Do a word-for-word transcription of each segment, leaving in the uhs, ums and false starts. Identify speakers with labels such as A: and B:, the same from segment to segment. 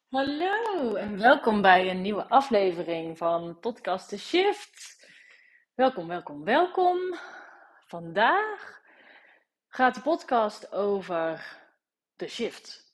A: Hallo en welkom bij een nieuwe aflevering van Podcast The Shift. Welkom, welkom, welkom. Vandaag gaat de podcast over The Shift.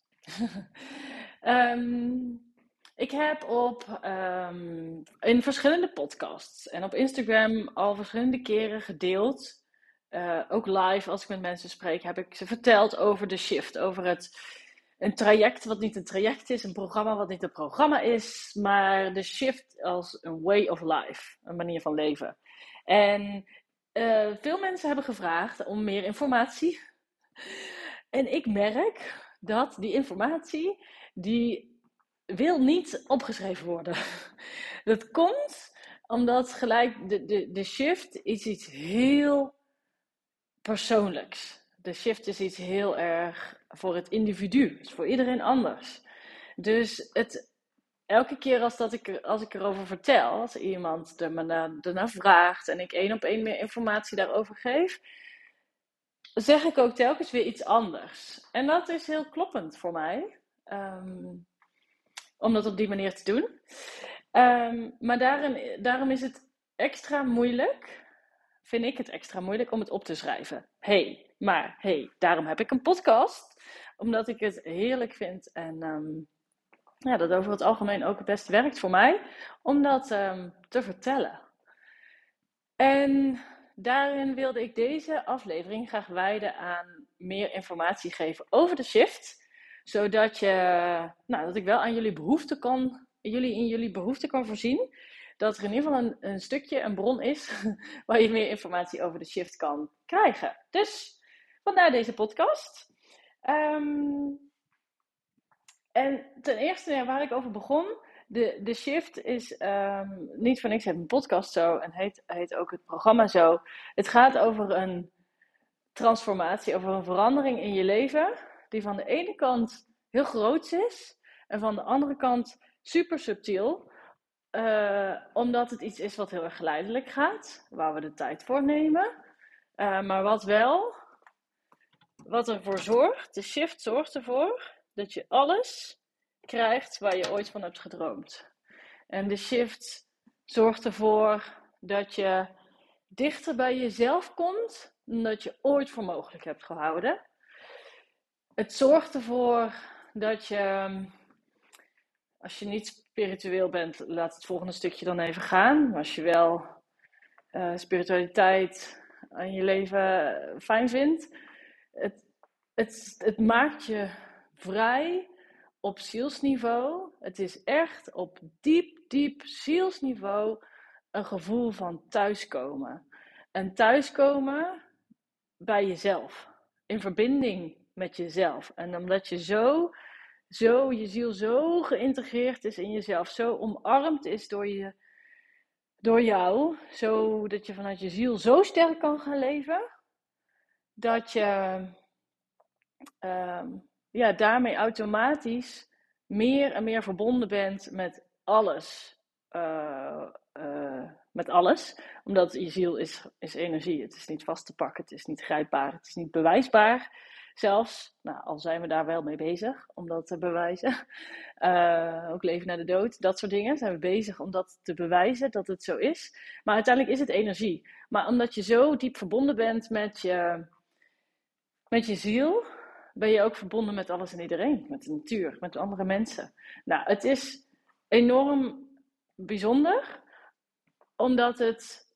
A: um, ik heb op um, in verschillende podcasts en op Instagram al verschillende keren gedeeld. Uh, ook live als ik met mensen spreek, heb ik ze verteld over The Shift, over het een traject wat niet een traject is, een programma wat niet een programma is, maar de shift als een way of life, een manier van leven. En uh, veel mensen hebben gevraagd om meer informatie. En ik merk dat die informatie, die wil niet opgeschreven worden. Dat komt omdat gelijk de, de, de shift is iets heel persoonlijks. De shift is iets heel erg voor het individu. Het is voor iedereen anders. Dus het, elke keer als, dat ik, als ik erover vertel, als iemand er me na, ernaar vraagt en ik één op één meer informatie daarover geef, zeg ik ook telkens weer iets anders. En dat is heel kloppend voor mij. Um, om dat op die manier te doen. Um, maar daarin, daarom is het extra moeilijk, vind ik het extra moeilijk om het op te schrijven. Hey, maar hey, daarom heb ik een podcast. Omdat ik het heerlijk vind en um, ja, dat over het algemeen ook het best werkt voor mij. Om dat um, te vertellen. En daarin wilde ik deze aflevering graag wijden aan meer informatie geven over de shift. Zodat je, nou, dat ik wel aan jullie behoeften kan, jullie in jullie behoeften kan voorzien. Dat er in ieder geval een, een stukje, een bron is, waar je meer informatie over de shift kan krijgen. Dus, vandaar deze podcast. Um, en ten eerste, waar ik over begon, de, de shift is um, niet voor niks, het een podcast zo en heet, heet ook het programma zo. Het gaat over een transformatie, over een verandering in je leven, die van de ene kant heel groot is en van de andere kant super subtiel. Uh, omdat het iets is wat heel erg geleidelijk gaat, waar we de tijd voor nemen. Uh, maar wat wel, wat ervoor zorgt, de shift zorgt ervoor dat je alles krijgt waar je ooit van hebt gedroomd. En de shift zorgt ervoor dat je dichter bij jezelf komt dan dat je ooit voor mogelijk hebt gehouden. Het zorgt ervoor dat je, als je niet spiritueel bent, laat het volgende stukje dan even gaan. Maar als je wel uh, spiritualiteit in je leven fijn vindt, het, het, het maakt je vrij op zielsniveau. Het is echt op diep, diep zielsniveau een gevoel van thuiskomen. En thuiskomen bij jezelf. In verbinding met jezelf. En omdat je zo, zo, je ziel zo geïntegreerd is in jezelf. Zo omarmd is door, je, door jou. Zodat je vanuit je ziel zo sterk kan gaan leven. Dat je um, ja, daarmee automatisch meer en meer verbonden bent met alles. Uh, uh, met alles. Omdat je ziel is, is energie. Het is niet vast te pakken. Het is niet grijpbaar. Het is niet bewijsbaar. Zelfs, nou, al zijn we daar wel mee bezig om dat te bewijzen. Uh, ook leven na de dood. Dat soort dingen zijn we bezig om dat te bewijzen dat het zo is. Maar uiteindelijk is het energie. Maar omdat je zo diep verbonden bent met je, met je ziel, ben je ook verbonden met alles en iedereen. Met de natuur, met andere mensen. Nou, het is enorm bijzonder. Omdat het...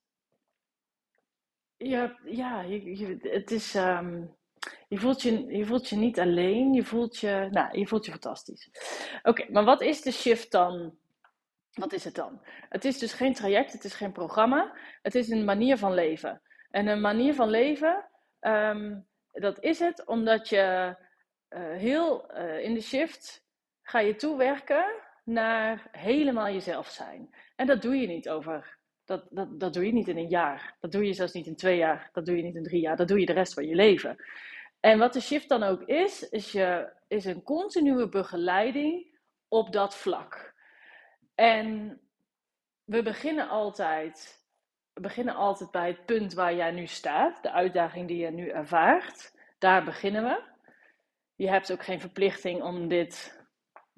A: Ja, ja je, je, het is... Um, je, voelt je, je voelt je niet alleen. Je voelt je... Nou, je voelt je fantastisch. Oké, okay, maar wat is de shift dan? Wat is het dan? Het is dus geen traject, het is geen programma. Het is een manier van leven. En een manier van leven... Um, dat is het omdat je uh, heel uh, in de shift ga je toewerken naar helemaal jezelf zijn. En dat doe je niet over, dat, dat, dat doe je niet in een jaar. Dat doe je zelfs niet in twee jaar. Dat doe je niet in drie jaar. Dat doe je de rest van je leven. En wat de shift dan ook is, is, je, is een continue begeleiding op dat vlak. En we beginnen altijd... We beginnen altijd bij het punt waar jij nu staat, de uitdaging die je nu ervaart. Daar beginnen we. Je hebt ook geen verplichting om dit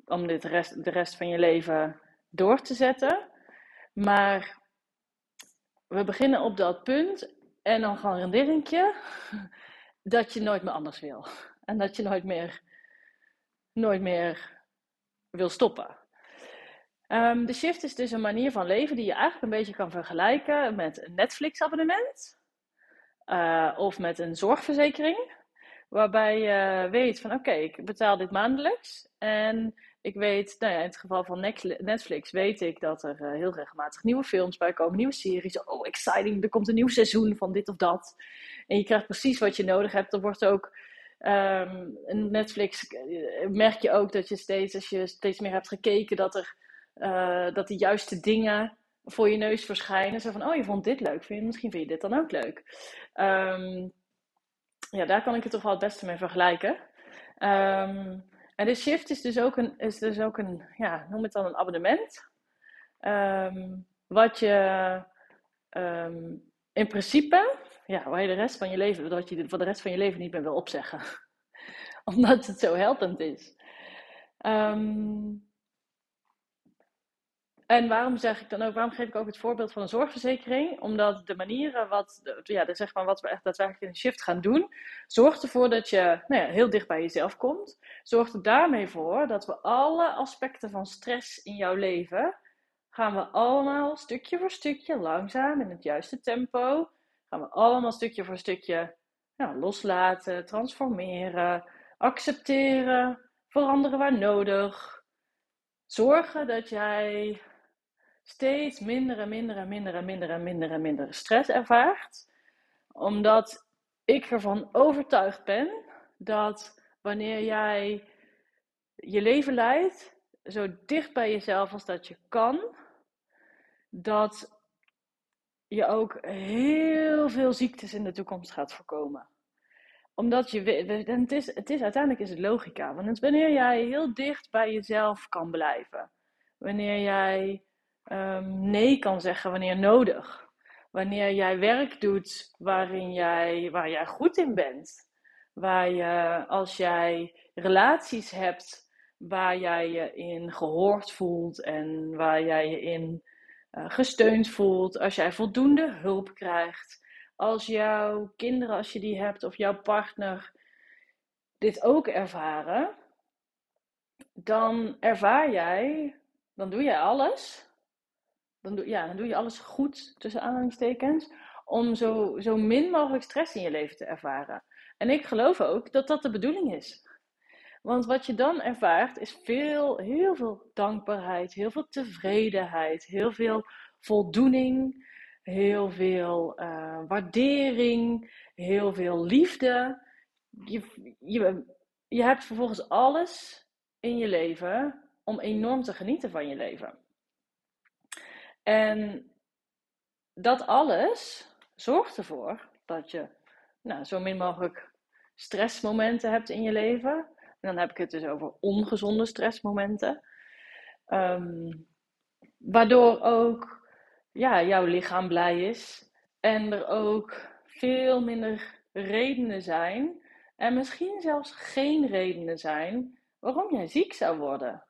A: om dit de rest, de rest van je leven door te zetten. Maar we beginnen op dat punt en dan garandeer ik je dat je nooit meer anders wil. En dat je nooit meer, nooit meer wil stoppen. Um, de shift is dus een manier van leven die je eigenlijk een beetje kan vergelijken met een Netflix-abonnement. Uh, of met een zorgverzekering. Waarbij je weet van oké, okay, ik betaal dit maandelijks. En ik weet, nou ja, in het geval van Netflix weet ik dat er uh, heel regelmatig nieuwe films bij komen. Nieuwe series. Oh, exciting, er komt een nieuw seizoen van dit of dat. En je krijgt precies wat je nodig hebt. Er wordt ook... Um, Netflix merk je ook dat je steeds, als je steeds meer hebt gekeken, dat er uh, dat de juiste dingen voor je neus verschijnen. Zo van, oh, je vond dit leuk. Vind je, misschien vind je dit dan ook leuk. Um, ja, daar kan ik het toch wel het beste mee vergelijken. Um, en de shift is dus ook een, is dus ook een ja, noem het dan een abonnement. Um, wat je um, in principe, ja, waar je de rest van je leven, dat je voor de rest van je leven niet meer wil opzeggen. Omdat het zo helpend is. Um, En waarom zeg ik dan ook, waarom geef ik ook het voorbeeld van een zorgverzekering? Omdat de manieren wat, ja, de, zeg maar wat we echt daadwerkelijk in een shift gaan doen, zorgt ervoor dat je nou ja, heel dicht bij jezelf komt. Zorgt er daarmee voor dat we alle aspecten van stress in jouw leven, gaan we allemaal stukje voor stukje, langzaam, in het juiste tempo, gaan we allemaal stukje voor stukje ja, loslaten, transformeren, accepteren, veranderen waar nodig. Zorgen dat jij steeds minder en minder en minder en minder en minder en minder stress ervaart. Omdat ik ervan overtuigd ben dat wanneer jij je leven leidt, zo dicht bij jezelf als dat je kan, dat je ook heel veel ziektes in de toekomst gaat voorkomen. Omdat je, en het is, het is, uiteindelijk is het logica. Want wanneer jij heel dicht bij jezelf kan blijven, wanneer jij um, nee kan zeggen wanneer nodig, wanneer jij werk doet waarin jij, waar jij goed in bent, waar je, als jij relaties hebt waar jij je in gehoord voelt en waar jij je in uh, gesteund voelt, als jij voldoende hulp krijgt, als jouw kinderen, als je die hebt, of jouw partner dit ook ervaren, dan ervaar jij, dan doe jij alles, dan doe, ja, dan doe je alles goed, tussen aanhalingstekens, om zo, zo min mogelijk stress in je leven te ervaren. En ik geloof ook dat dat de bedoeling is. Want wat je dan ervaart is veel, heel veel dankbaarheid, heel veel tevredenheid, heel veel voldoening, heel veel uh, waardering, heel veel liefde. Je, je, je hebt vervolgens alles in je leven om enorm te genieten van je leven. En dat alles zorgt ervoor dat je nou, zo min mogelijk stressmomenten hebt in je leven. En dan heb ik het dus over ongezonde stressmomenten. Um, waardoor ook ja, jouw lichaam blij is. En er ook veel minder redenen zijn. En misschien zelfs geen redenen zijn waarom jij ziek zou worden.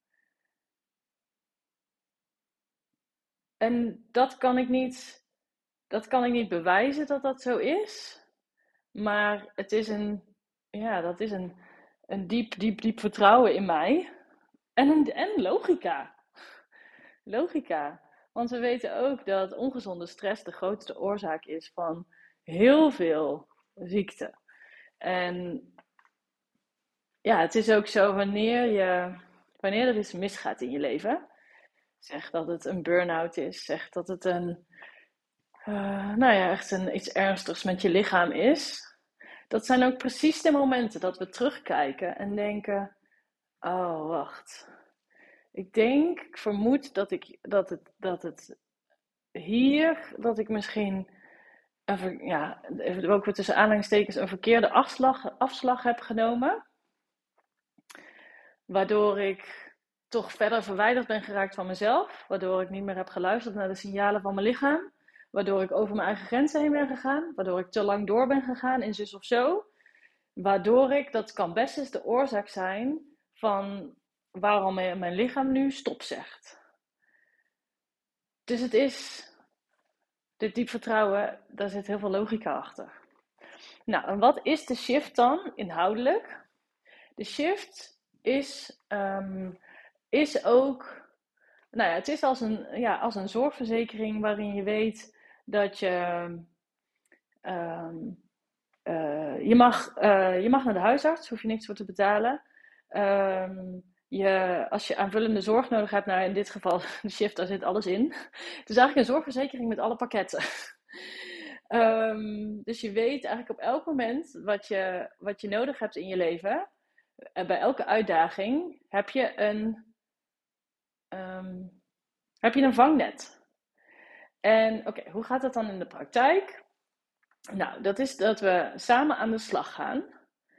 A: En dat kan ik niet, dat kan ik niet bewijzen dat dat zo is. Maar het is een, ja, dat is een, een diep, diep, diep vertrouwen in mij. En, een, en logica. Logica. Want we weten ook dat ongezonde stress de grootste oorzaak is van heel veel ziekte. En ja, het is ook zo wanneer, je, wanneer er iets misgaat in je leven. Zeg dat het een burn-out is. Zeg dat het een, uh, nou ja, echt een, iets ernstigs met je lichaam is. Dat zijn ook precies de momenten dat we terugkijken en denken, oh wacht. Ik denk, ik vermoed dat, ik, dat, het, dat het hier, dat ik misschien, een, ja, ook weer tussen aanhalingstekens, een verkeerde afslag, afslag heb genomen. Waardoor ik toch verder verwijderd ben geraakt van mezelf. Waardoor ik niet meer heb geluisterd naar de signalen van mijn lichaam. Waardoor ik over mijn eigen grenzen heen ben gegaan. Waardoor ik te lang door ben gegaan in zus of zo. Waardoor ik, dat kan best eens de oorzaak zijn van waarom mijn lichaam nu stop zegt. Dus het is, dit diep vertrouwen, daar zit heel veel logica achter. Nou, en wat is de shift dan inhoudelijk? De shift is, um, is ook, nou ja, het is als een, ja, als een zorgverzekering waarin je weet dat je, um, uh, je, mag, uh, je mag naar de huisarts, hoef je niks voor te betalen. Um, je, als je aanvullende zorg nodig hebt, nou in dit geval de shift, daar zit alles in. Het is eigenlijk een zorgverzekering met alle pakketten. Um, dus je weet eigenlijk op elk moment wat je, wat je nodig hebt in je leven. En bij elke uitdaging heb je een, um, heb je een vangnet. En oké, okay, hoe gaat dat dan in de praktijk? Nou, dat is dat we samen aan de slag gaan.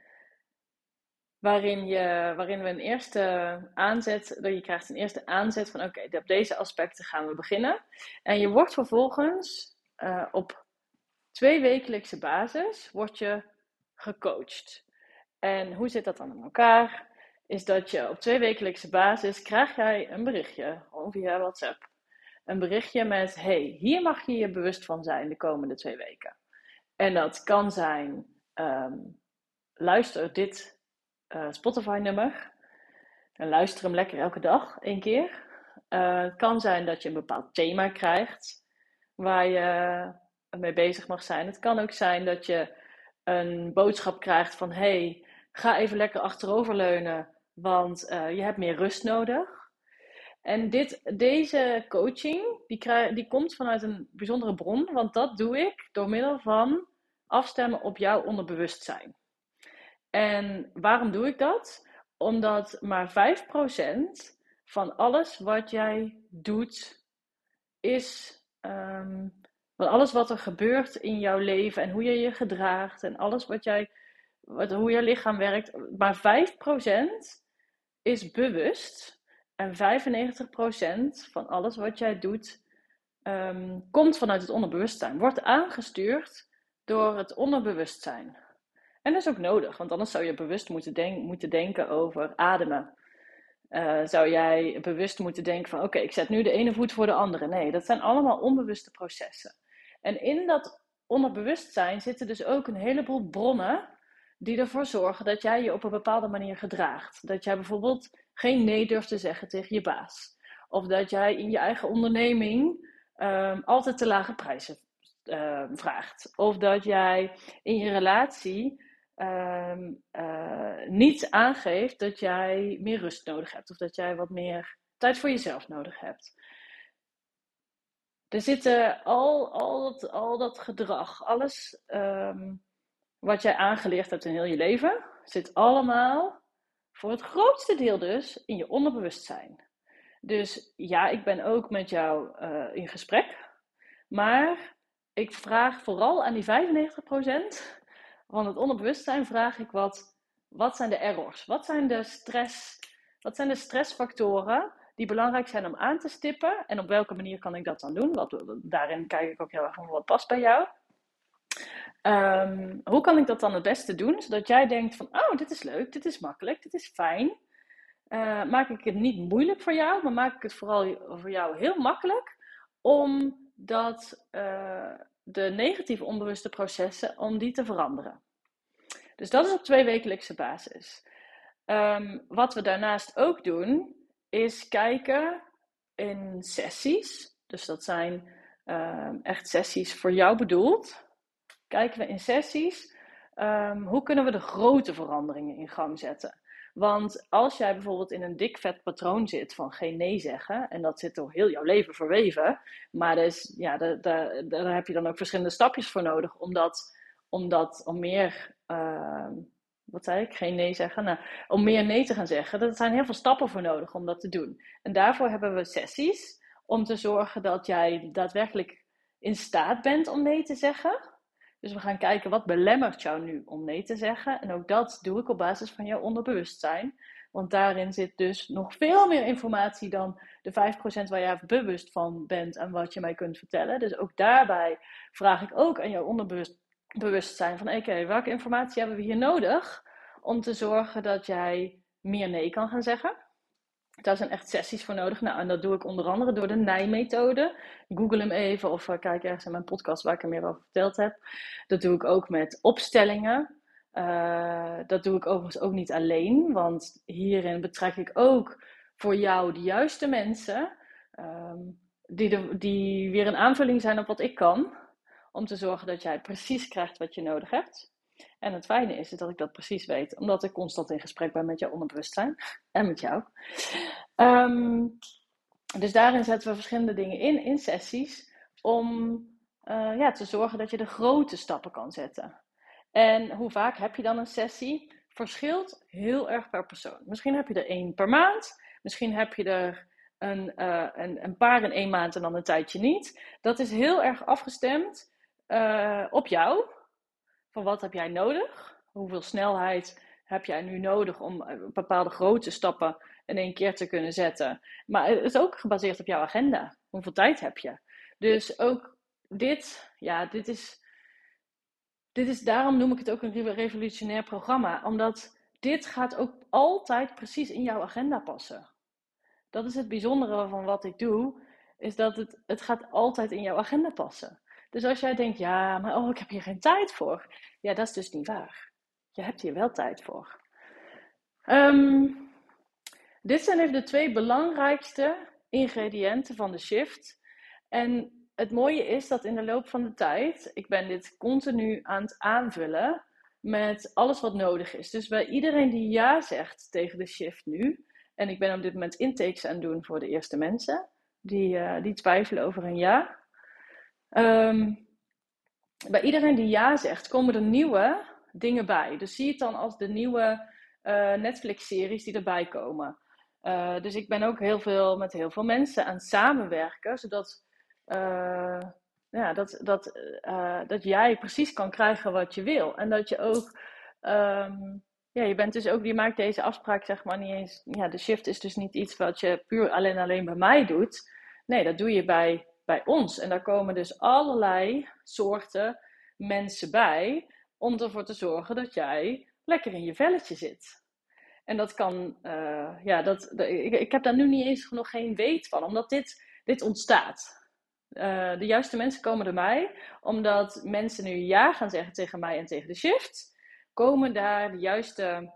A: Waarin, je, waarin we een eerste aanzet, dat je krijgt een eerste aanzet van oké, okay, op deze aspecten gaan we beginnen. En je wordt vervolgens uh, op tweewekelijkse basis wordt je gecoacht. En hoe zit dat dan in elkaar? Is dat je op tweewekelijkse basis krijg jij een berichtje, gewoon via WhatsApp. Een berichtje met, hey, hier mag je je bewust van zijn de komende twee weken. En dat kan zijn, um, luister dit uh, Spotify-nummer. En luister hem lekker elke dag, één keer. Uh, het kan zijn dat je een bepaald thema krijgt, waar je mee bezig mag zijn. Het kan ook zijn dat je een boodschap krijgt van, hey, ga even lekker achteroverleunen, want uh, je hebt meer rust nodig. En dit, deze coaching, die, krijg, die komt vanuit een bijzondere bron, want dat doe ik door middel van afstemmen op jouw onderbewustzijn. En waarom doe ik dat? Omdat maar vijf procent van alles wat jij doet, is um, van alles wat er gebeurt in jouw leven en hoe je je gedraagt en alles wat jij, wat, hoe je lichaam werkt, maar vijf procent is bewust. En vijfennegentig procent van alles wat jij doet, um, komt vanuit het onderbewustzijn. Wordt aangestuurd door het onderbewustzijn. En dat is ook nodig, want anders zou je bewust moeten, denk- moeten denken over ademen. Uh, zou jij bewust moeten denken van oké, okay, ik zet nu de ene voet voor de andere. Nee, dat zijn allemaal onbewuste processen. En in dat onderbewustzijn zitten dus ook een heleboel bronnen die ervoor zorgen dat jij je op een bepaalde manier gedraagt. Dat jij bijvoorbeeld geen nee durft te zeggen tegen je baas. Of dat jij in je eigen onderneming um, altijd te lage prijzen uh, vraagt. Of dat jij in je relatie um, uh, niet aangeeft dat jij meer rust nodig hebt. Of dat jij wat meer tijd voor jezelf nodig hebt. Er zitten al, al, dat, al dat gedrag, alles um, wat jij aangeleerd hebt in heel je leven, zit allemaal, voor het grootste deel dus, in je onderbewustzijn. Dus ja, ik ben ook met jou uh, in gesprek, maar ik vraag vooral aan die vijfennegentig procent van het onderbewustzijn, vraag ik wat, wat zijn de errors? Wat zijn de stress, wat zijn de stressfactoren die belangrijk zijn om aan te stippen? En op welke manier kan ik dat dan doen? Wat, daarin kijk ik ook heel erg van wat past bij jou. Um, hoe kan ik dat dan het beste doen? Zodat jij denkt van, oh, dit is leuk, dit is makkelijk, dit is fijn. Uh, maak ik het niet moeilijk voor jou, maar maak ik het vooral voor jou heel makkelijk. Omdat uh, de negatieve onbewuste processen, om die te veranderen. Dus dat is op tweewekelijkse basis. Um, wat we daarnaast ook doen, is kijken in sessies. Dus dat zijn uh, echt sessies voor jou bedoeld. Kijken we in sessies, um, hoe kunnen we de grote veranderingen in gang zetten? Want als jij bijvoorbeeld in een dik vet patroon zit van geen nee zeggen, en dat zit door heel jouw leven verweven, maar dus, ja, daar, daar, daar heb je dan ook verschillende stapjes voor nodig om dat, om, dat, om meer, uh, wat zei ik, geen nee zeggen, nou, om meer nee te gaan zeggen. Er zijn heel veel stappen voor nodig om dat te doen. En daarvoor hebben we sessies om te zorgen dat jij daadwerkelijk in staat bent om nee te zeggen. Dus we gaan kijken wat belemmert jou nu om nee te zeggen. En ook dat doe ik op basis van jouw onderbewustzijn. Want daarin zit dus nog veel meer informatie dan de vijf procent waar jij bewust van bent en wat je mij kunt vertellen. Dus ook daarbij vraag ik ook aan jouw onderbewustzijn van oké, okay, welke informatie hebben we hier nodig om te zorgen dat jij meer nee kan gaan zeggen. Daar zijn echt sessies voor nodig. Nou, en dat doe ik onder andere door de Nij-methode. Google hem even of uh, kijk ergens in mijn podcast waar ik er meer over verteld heb. Dat doe ik ook met opstellingen. Uh, dat doe ik overigens ook niet alleen, want hierin betrek ik ook voor jou de juiste mensen. Um, die, de, die weer een aanvulling zijn op wat ik kan. Om te zorgen dat jij precies krijgt wat je nodig hebt. En het fijne is dat ik dat precies weet, omdat ik constant in gesprek ben met jouw onderbewustzijn en met jou. Um, dus daarin zetten we verschillende dingen in, in sessies, om uh, ja, te zorgen dat je de grote stappen kan zetten. En hoe vaak heb je dan een sessie? Verschilt heel erg per persoon. Misschien heb je er één per maand, misschien heb je er een, uh, een, een paar in één maand en dan een tijdje niet. Dat is heel erg afgestemd uh, op jou. Van wat heb jij nodig? Hoeveel snelheid heb jij nu nodig om bepaalde grote stappen in één keer te kunnen zetten? Maar het is ook gebaseerd op jouw agenda. Hoeveel tijd heb je? Dus ook dit, ja, dit is, dit is, daarom noem ik het ook een revolutionair programma. Omdat dit gaat ook altijd precies in jouw agenda passen. Dat is het bijzondere van wat ik doe, is dat het, het gaat altijd in jouw agenda passen. Dus als jij denkt, ja, maar oh, ik heb hier geen tijd voor. Ja, dat is dus niet waar. Je hebt hier wel tijd voor. Um, dit zijn even de twee belangrijkste ingrediënten van de shift. En het mooie is dat in de loop van de tijd, ik ben dit continu aan het aanvullen met alles wat nodig is. Dus bij iedereen die ja zegt tegen de shift nu, en ik ben op dit moment intakes aan het doen voor de eerste mensen, die, uh, die twijfelen over een ja. Um, bij iedereen die ja zegt, komen er nieuwe dingen bij. Dus zie het dan als de nieuwe uh, Netflix-series die erbij komen. Uh, dus ik ben ook heel veel met heel veel mensen aan het samenwerken, zodat uh, ja, dat, dat, uh, dat jij precies kan krijgen wat je wil. En dat je ook, um, ja, je bent dus ook, je maakt deze afspraak zeg maar niet eens, ja, de shift is dus niet iets wat je puur alleen alleen bij mij doet. Nee, dat doe je bij, bij ons. En daar komen dus allerlei soorten mensen bij, om ervoor te zorgen dat jij lekker in je velletje zit. En dat kan, uh, ja, dat, de, ik, ik heb daar nu niet eens nog geen weet van, omdat dit, dit ontstaat. Uh, de juiste mensen komen er mij, omdat mensen nu ja gaan zeggen tegen mij en tegen de shift, komen daar de juiste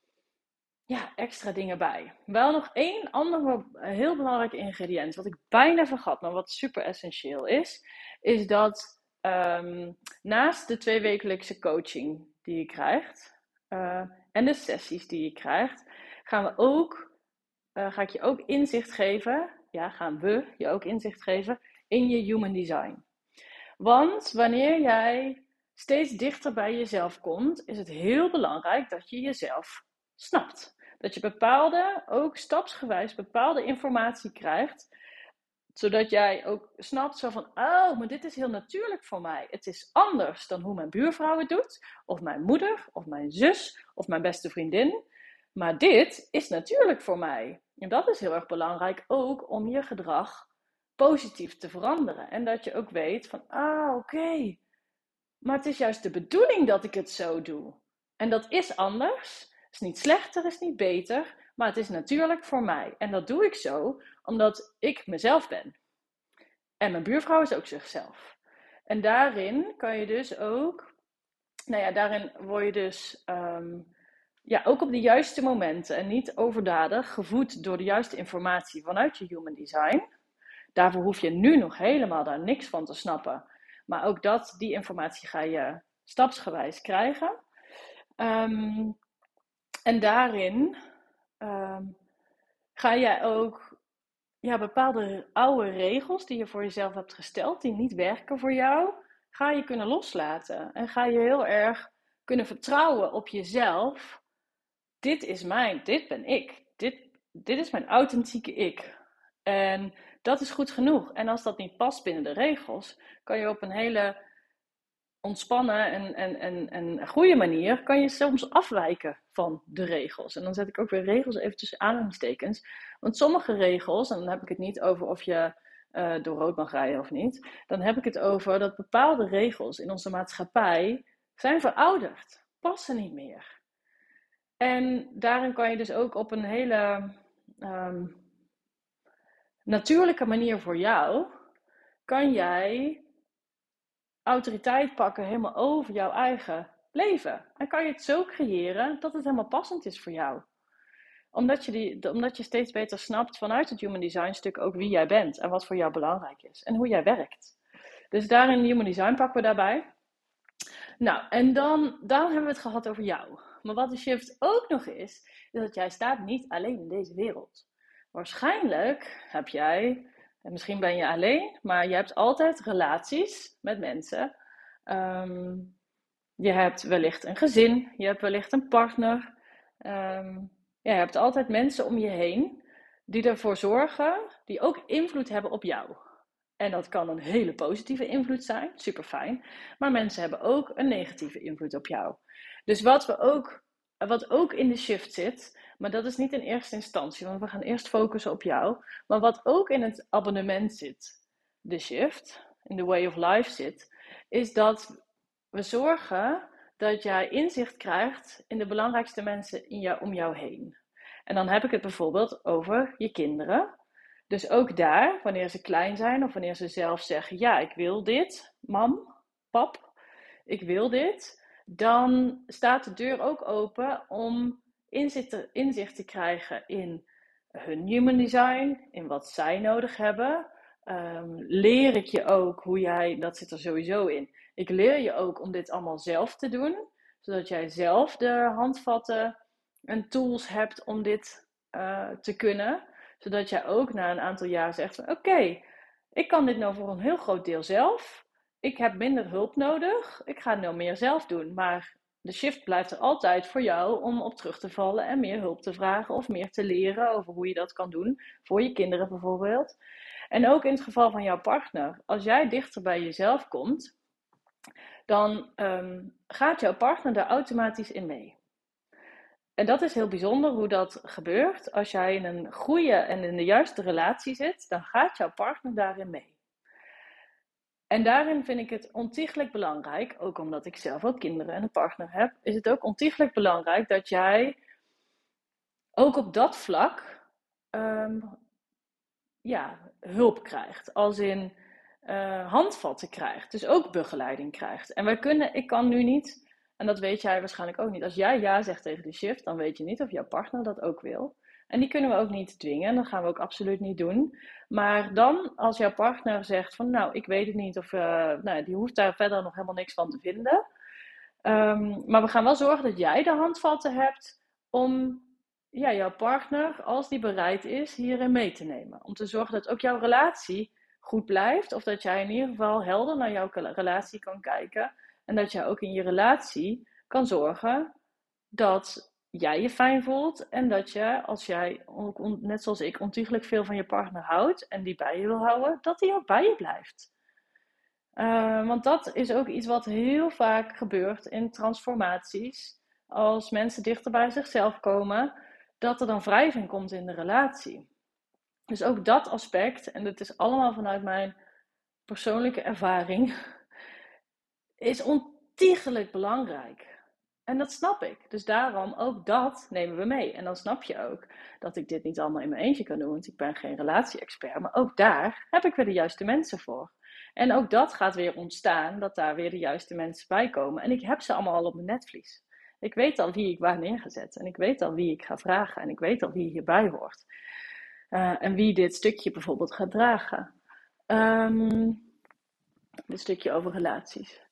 A: ja, extra dingen bij. Wel nog één ander heel belangrijk ingrediënt, wat ik bijna vergat, maar wat super essentieel is, is dat um, naast de tweewekelijkse coaching die je krijgt, uh, en de sessies die je krijgt, gaan we ook, uh, ga ik je ook inzicht geven, ja, gaan we je ook inzicht geven in je human design. Want wanneer jij steeds dichter bij jezelf komt, is het heel belangrijk dat je jezelf snapt. Dat je bepaalde, ook stapsgewijs, bepaalde informatie krijgt, zodat jij ook snapt zo van, oh, maar dit is heel natuurlijk voor mij. Het is anders dan hoe mijn buurvrouw het doet, of mijn moeder, of mijn zus, of mijn beste vriendin. Maar dit is natuurlijk voor mij. En dat is heel erg belangrijk ook om je gedrag positief te veranderen. En dat je ook weet van, ah, oké, okay, maar het is juist de bedoeling dat ik het zo doe. En dat is anders. Het is niet slechter, het is niet beter, maar het is natuurlijk voor mij. En dat doe ik zo, omdat ik mezelf ben. En mijn buurvrouw is ook zichzelf. En daarin kan je dus ook, nou ja, daarin word je dus um, ja, ook op de juiste momenten en niet overdadig gevoed door de juiste informatie vanuit je human design. Daarvoor hoef je nu nog helemaal daar niks van te snappen. Maar ook dat, die informatie ga je stapsgewijs krijgen. Um, en daarin um, ga jij ook ja, bepaalde oude regels die je voor jezelf hebt gesteld, die niet werken voor jou, ga je kunnen loslaten. En ga je heel erg kunnen vertrouwen op jezelf. Dit is mijn, dit ben ik. Dit, dit is mijn authentieke ik. En dat is goed genoeg. En als dat niet past binnen de regels, kan je op een hele ontspannen en, en, en, en goede manier, kan je soms afwijken van de regels. En dan zet ik ook weer regels even tussen aanhalingstekens. Want sommige regels, en dan heb ik het niet over of je uh, door rood mag rijden of niet. Dan heb ik het over dat bepaalde regels in onze maatschappij zijn verouderd. Passen niet meer. En daarin kan je dus ook op een hele... Um, natuurlijke manier voor jou kan jij autoriteit pakken helemaal over jouw eigen leven. En kan je het zo creëren dat het helemaal passend is voor jou. Omdat je, die, omdat je steeds beter snapt vanuit het Human Design stuk ook wie jij bent en wat voor jou belangrijk is en hoe jij werkt. Dus daarin Human Design pakken we daarbij. Nou, en dan, dan hebben we het gehad over jou. Maar wat de shift ook nog is, is dat jij staat niet alleen in deze wereld. Waarschijnlijk heb jij, en misschien ben je alleen, maar je hebt altijd relaties met mensen. Um, je hebt wellicht een gezin, je hebt wellicht een partner. Um, ja, je hebt altijd mensen om je heen die ervoor zorgen, die ook invloed hebben op jou. En dat kan een hele positieve invloed zijn, super fijn. Maar mensen hebben ook een negatieve invloed op jou. Dus wat, we ook, wat ook in de shift zit, maar dat is niet in eerste instantie, want we gaan eerst focussen op jou. Maar wat ook in het abonnement zit, de shift, in de way of life zit, is dat we zorgen dat jij inzicht krijgt in de belangrijkste mensen in jou, om jou heen. En dan heb ik het bijvoorbeeld over je kinderen. Dus ook daar, wanneer ze klein zijn of wanneer ze zelf zeggen, ja, ik wil dit, mam, pap, ik wil dit, dan staat de deur ook open om inzicht te, inzicht te krijgen in hun human design, in wat zij nodig hebben. Um, leer ik je ook hoe jij, dat zit er sowieso in, ik leer je ook om dit allemaal zelf te doen, zodat jij zelf de handvatten en tools hebt om dit uh, te kunnen. Zodat jij ook na een aantal jaar zegt van oké, okay, ik kan dit nou voor een heel groot deel zelf. Ik heb minder hulp nodig. Ik ga het nou meer zelf doen. Maar de shift blijft er altijd voor jou om op terug te vallen en meer hulp te vragen of meer te leren over hoe je dat kan doen. Voor je kinderen bijvoorbeeld. En ook in het geval van jouw partner. Als jij dichter bij jezelf komt, dan um, gaat jouw partner daar automatisch in mee. En dat is heel bijzonder hoe dat gebeurt. Als jij in een goede en in de juiste relatie zit, dan gaat jouw partner daarin mee. En daarin vind ik het ontiegelijk belangrijk, ook omdat ik zelf ook kinderen en een partner heb, is het ook ontiegelijk belangrijk dat jij ook op dat vlak um, ja, hulp krijgt. Als in uh, handvatten krijgt. Dus ook begeleiding krijgt. En wij kunnen, ik kan nu niet... En dat weet jij waarschijnlijk ook niet. Als jij ja zegt tegen de shift, dan weet je niet of jouw partner dat ook wil. En die kunnen we ook niet dwingen. Dat gaan we ook absoluut niet doen. Maar dan, als jouw partner zegt van, nou, ik weet het niet. Of uh, nou, die hoeft daar verder nog helemaal niks van te vinden. Um, maar we gaan wel zorgen dat jij de handvatten hebt om ja, jouw partner, als die bereid is, hierin mee te nemen. Om te zorgen dat ook jouw relatie goed blijft. Of dat jij in ieder geval helder naar jouw relatie kan kijken. En dat jij ook in je relatie kan zorgen dat jij je fijn voelt. En dat je, als jij, net zoals ik, ontiegelijk veel van je partner houdt. En die bij je wil houden, dat die ook bij je blijft. Uh, want dat is ook iets wat heel vaak gebeurt in transformaties. Als mensen dichter bij zichzelf komen, dat er dan wrijving komt in de relatie. Dus ook dat aspect, en dat is allemaal vanuit mijn persoonlijke ervaring, is ontiegelijk belangrijk. En dat snap ik. Dus daarom ook dat nemen we mee. En dan snap je ook dat ik dit niet allemaal in mijn eentje kan doen, want ik ben geen relatie-expert. Maar ook daar heb ik weer de juiste mensen voor. En ook dat gaat weer ontstaan, dat daar weer de juiste mensen bij komen. En ik heb ze allemaal al op mijn netvlies. Ik weet al wie ik waar neergezet. En ik weet al wie ik ga vragen. En ik weet al wie hierbij hoort. Uh, en wie dit stukje bijvoorbeeld gaat dragen. Um, dit stukje over relaties.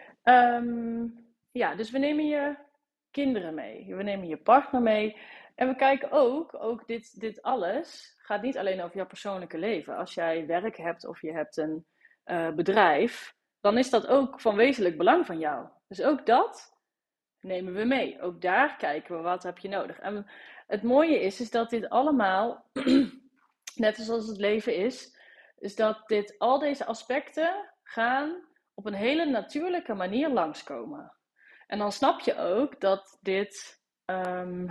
A: Um, ja, dus we nemen je kinderen mee. We nemen je partner mee. En we kijken ook, ook dit, dit alles gaat niet alleen over jouw persoonlijke leven. Als jij werk hebt of je hebt een uh, bedrijf, dan is dat ook van wezenlijk belang van jou. Dus ook dat nemen we mee. Ook daar kijken we, wat heb je nodig. En het mooie is, is dat dit allemaal, net zoals het leven is, is dat dit, al deze aspecten gaan op een hele natuurlijke manier langskomen. En dan snap je ook dat dit, um,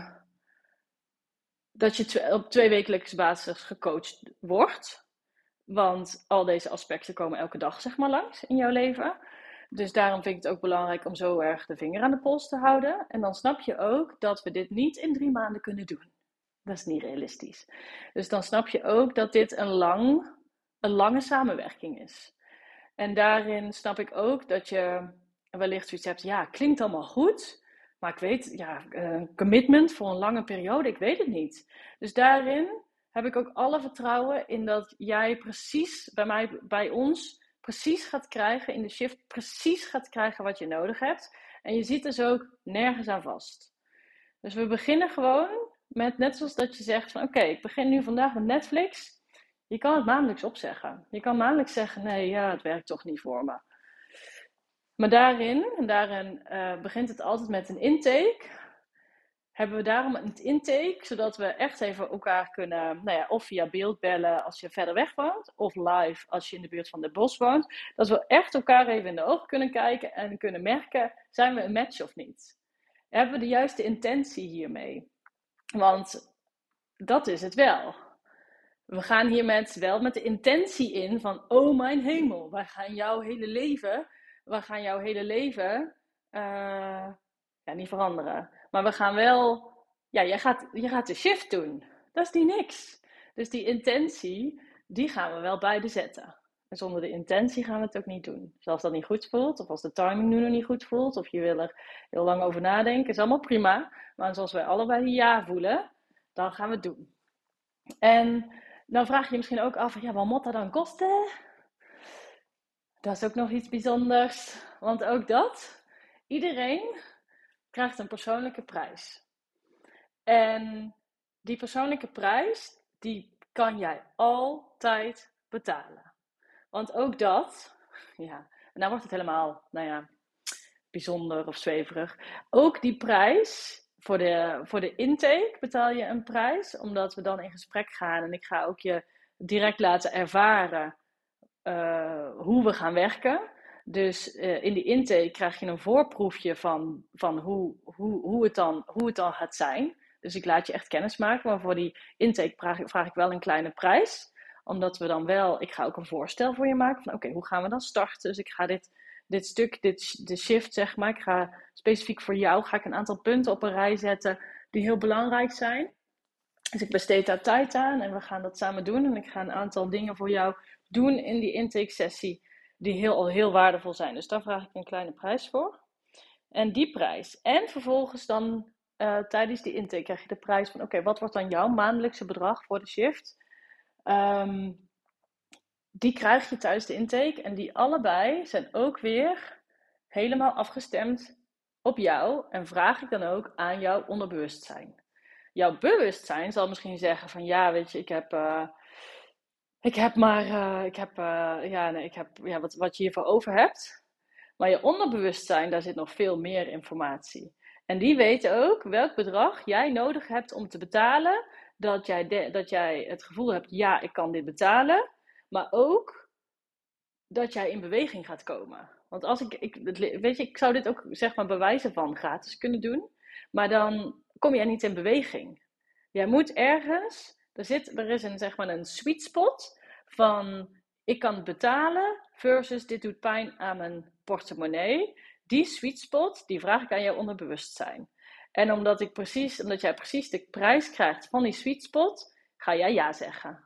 A: dat je tw- op tweewekelijkse basis gecoacht wordt. Want al deze aspecten komen elke dag, zeg maar, langs in jouw leven. Dus daarom vind ik het ook belangrijk om zo erg de vinger aan de pols te houden. En dan snap je ook dat we dit niet in drie maanden kunnen doen. Dat is niet realistisch. Dus dan snap je ook dat dit een, lang, een lange samenwerking is. En daarin snap ik ook dat je wellicht zoiets hebt, ja, klinkt allemaal goed, maar ik weet, ja, een commitment voor een lange periode, ik weet het niet. Dus daarin heb ik ook alle vertrouwen in dat jij precies bij mij, bij ons, precies gaat krijgen in de shift, precies gaat krijgen wat je nodig hebt. En je ziet dus ook nergens aan vast. Dus we beginnen gewoon met, net zoals dat je zegt van, oké, okay, ik begin nu vandaag met Netflix. Je kan het maandelijks opzeggen. Je kan maandelijks zeggen, nee, ja, het werkt toch niet voor me. Maar daarin, en daarin uh, begint het altijd met een intake. Hebben we daarom een intake, zodat we echt even elkaar kunnen, nou ja, of via beeld bellen als je verder weg woont, of live als je in de buurt van de bos woont. Dat we echt elkaar even in de ogen kunnen kijken en kunnen merken, zijn we een match of niet? Hebben we de juiste intentie hiermee? Want dat is het wel. We gaan hier met, wel met de intentie in van, oh mijn hemel, wij gaan jouw hele leven, we gaan jouw hele leven, uh, ja, niet veranderen. Maar we gaan wel, ja, jij gaat, je gaat de shift doen. Dat is niet niks. Dus die intentie, die gaan we wel beide zetten. En zonder de intentie gaan we het ook niet doen. Dus als dat niet goed voelt, of als de timing nu nog niet goed voelt, of je wil er heel lang over nadenken, is allemaal prima. Maar als wij allebei ja voelen, dan gaan we het doen. En dan vraag je je misschien ook af, ja, wat moet dat dan kosten? Dat is ook nog iets bijzonders. Want ook dat, iedereen krijgt een persoonlijke prijs. En die persoonlijke prijs, die kan jij altijd betalen. Want ook dat, ja, en dan wordt het helemaal, nou ja, bijzonder of zweverig. Ook die prijs, voor de, voor de intake betaal je een prijs, omdat we dan in gesprek gaan. En ik ga ook je direct laten ervaren uh, hoe we gaan werken. Dus uh, in die intake krijg je een voorproefje van, van hoe, hoe, hoe, het dan, hoe het dan gaat zijn. Dus ik laat je echt kennis maken. Maar voor die intake vraag, vraag ik wel een kleine prijs. Omdat we dan wel, ik ga ook een voorstel voor je maken. Van oké, okay, hoe gaan we dan starten? Dus ik ga dit, dit stuk, dit, de shift zeg maar. Ik ga specifiek voor jou, ga ik een aantal punten op een rij zetten die heel belangrijk zijn. Dus ik besteed daar tijd aan en we gaan dat samen doen. En ik ga een aantal dingen voor jou doen in die intake sessie die heel, al heel waardevol zijn. Dus daar vraag ik een kleine prijs voor. En die prijs. En vervolgens dan uh, tijdens die intake krijg je de prijs van oké, okay, wat wordt dan jouw maandelijkse bedrag voor de shift? Um, die krijg je tijdens de intake. En die allebei zijn ook weer helemaal afgestemd op jou. En vraag ik dan ook aan jouw onderbewustzijn. Jouw bewustzijn zal misschien zeggen van ja, weet je, ik heb... Uh, Ik heb maar, uh, ik heb, uh, ja, nee, ik heb ja, wat, wat je hiervoor over hebt. Maar je onderbewustzijn, daar zit nog veel meer informatie. En die weet ook welk bedrag jij nodig hebt om te betalen. Dat jij, de, dat jij het gevoel hebt, ja, ik kan dit betalen. Maar ook dat jij in beweging gaat komen. Want als ik, ik weet je, ik zou dit ook zeg maar bewijzen van gratis kunnen doen. Maar dan kom jij niet in beweging. Jij moet ergens... Er, zit, er is een, zeg maar een sweet spot van ik kan het betalen versus dit doet pijn aan mijn portemonnee. Die sweet spot, die vraag ik aan jouw onderbewustzijn. En omdat, ik precies, omdat jij precies de prijs krijgt van die sweet spot, ga jij ja zeggen.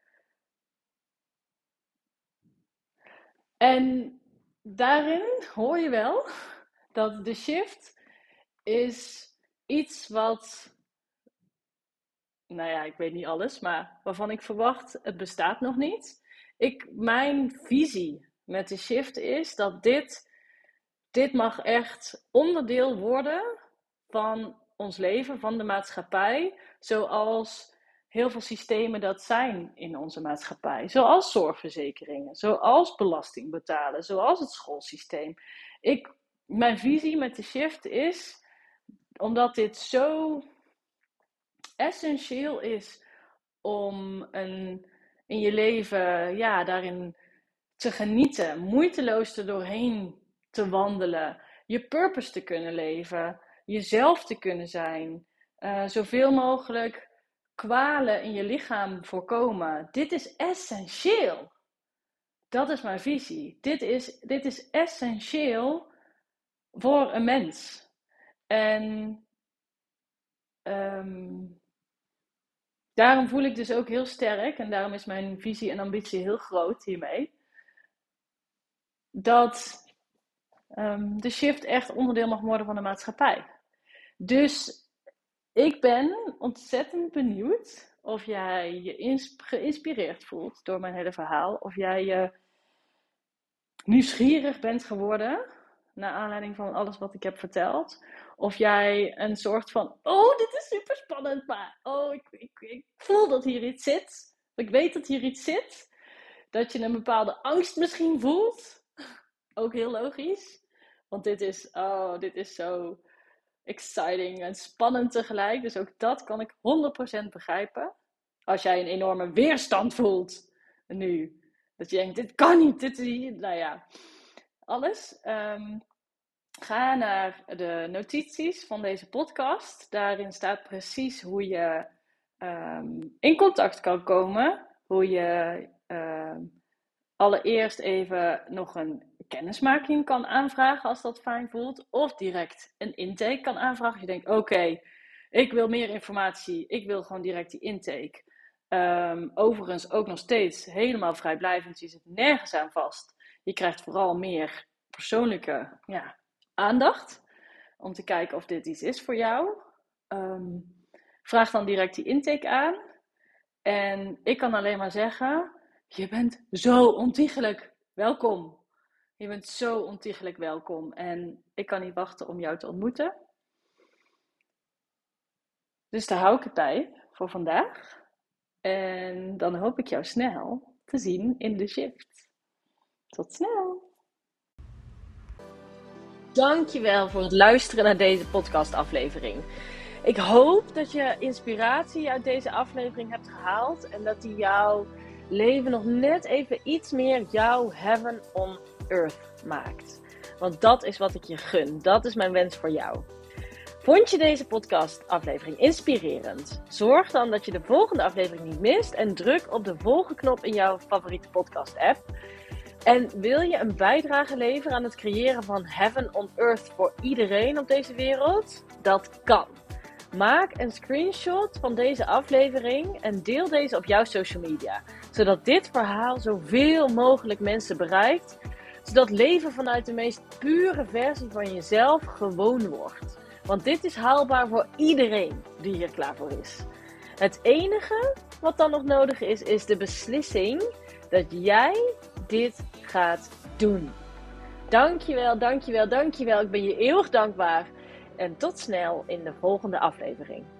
A: En daarin hoor je wel dat de shift is iets wat... Nou ja, ik weet niet alles, maar waarvan ik verwacht, het bestaat nog niet. Ik, mijn visie met de shift is dat dit, dit mag echt onderdeel worden van ons leven, van de maatschappij. Zoals heel veel systemen dat zijn in onze maatschappij. Zoals zorgverzekeringen, zoals belasting betalen, zoals het schoolsysteem. Ik, mijn visie met de shift is, omdat dit zo... essentieel is om een, in je leven ja, daarin te genieten, moeiteloos er doorheen te wandelen, je purpose te kunnen leven, jezelf te kunnen zijn, uh, zoveel mogelijk kwalen in je lichaam voorkomen. Dit is essentieel. Dat is mijn visie. Dit is, dit is essentieel voor een mens. En... Um, daarom voel ik dus ook heel sterk, en daarom is mijn visie en ambitie heel groot hiermee, dat um, de shift echt onderdeel mag worden van de maatschappij. Dus ik ben ontzettend benieuwd of jij je geïnspireerd voelt door mijn hele verhaal. Of jij je nieuwsgierig bent geworden naar aanleiding van alles wat ik heb verteld. Of jij een soort van, oh, dit is super spannend, maar oh, ik, ik, ik voel dat hier iets zit. Ik weet dat hier iets zit. Dat je een bepaalde angst misschien voelt. Ook heel logisch. Want dit is, oh, dit is zo exciting en spannend tegelijk. Dus ook dat kan ik honderd procent begrijpen. Als jij een enorme weerstand voelt nu. Dat je denkt, dit kan niet, dit is, nou ja, alles. Um, ga naar de notities van deze podcast. Daarin staat precies hoe je um, in contact kan komen. Hoe je um, allereerst even nog een kennismaking kan aanvragen als dat fijn voelt. Of direct een intake kan aanvragen. Als je denkt, oké, okay, ik wil meer informatie. Ik wil gewoon direct die intake. Um, overigens ook nog steeds helemaal vrijblijvend. Je zit nergens aan vast. Je krijgt vooral meer persoonlijke ja, aandacht. Om te kijken of dit iets is voor jou. Um, vraag dan direct die intake aan. En ik kan alleen maar zeggen, je bent zo ontiegelijk welkom. Je bent zo ontiegelijk welkom. En ik kan niet wachten om jou te ontmoeten. Dus daar hou ik het bij voor vandaag. En dan hoop ik jou snel te zien in de shift. Tot snel! Dankjewel voor het luisteren naar deze podcastaflevering. Ik hoop dat je inspiratie uit deze aflevering hebt gehaald. En dat die jouw leven nog net even iets meer jouw heaven on earth maakt. Want dat is wat ik je gun. Dat is mijn wens voor jou. Vond je deze podcastaflevering inspirerend? Zorg dan dat je de volgende aflevering niet mist. En druk op de volgknop in jouw favoriete podcast app. En wil je een bijdrage leveren aan het creëren van heaven on earth voor iedereen op deze wereld? Dat kan. Maak een screenshot van deze aflevering en deel deze op jouw social media. Zodat dit verhaal zoveel mogelijk mensen bereikt. Zodat leven vanuit de meest pure versie van jezelf gewoon wordt. Want dit is haalbaar voor iedereen die hier klaar voor is. Het enige wat dan nog nodig is, is de beslissing dat jij dit gaat doen. Dankjewel, dankjewel, dankjewel. Ik ben je eeuwig dankbaar. En tot snel in de volgende aflevering.